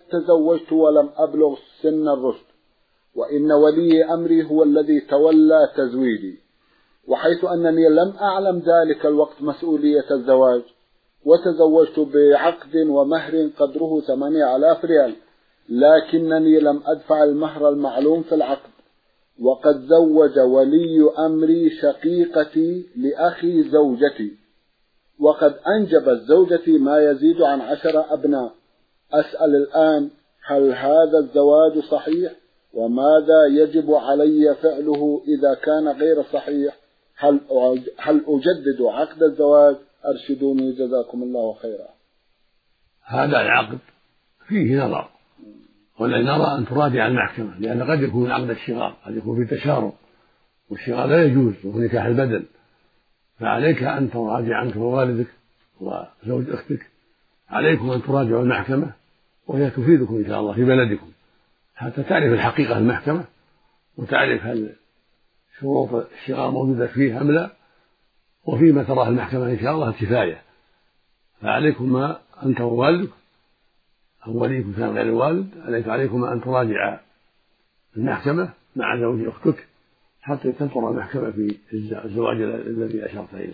تزوجت ولم أبلغ سن الرشد، وإن ولي أمري هو الذي تولى تزويدي، وحيث أنني لم أعلم ذلك الوقت مسؤولية الزواج، وتزوجت بعقد ومهر قدره 8000 ريال، لكنني لم أدفع المهر المعلوم في العقد، وقد زوج ولي أمري شقيقتي لأخي زوجتي، وقد أنجبت زوجتي ما يزيد عن 10 أبناء. أسأل الآن هل هذا الزواج صحيح؟ وماذا يجب علي فعله إذا كان غير صحيح؟ هل أجدد عقد الزواج؟ أرشدوني جزاكم الله خيرا. هذا العقد فيه نظر، والذي نرى أن تراجع المحكمة، لأن قد يكون عقد الشغار، قد يكون في تشارك، والشغار لا يجوز، وهو نكاح البدل، فعليك أن تراجع أنت ووالدك وزوج أختك، عليكم أن تراجعوا المحكمة، وهي تفيدكم إن شاء الله في بلدكم حتى تعرف الحقيقة المحكمة، وتعرف هل شروط الشغار موجودة فيه أم لا، وفيما تراه المحكمة إن شاء الله كفاية. فعليكم أنت ووالدك أو وليكم كان غير الوالد، عليكم أن تراجع المحكمة مع زوج أختك حتى تنظر المحكمة في الزواج الذي أشرت إليه.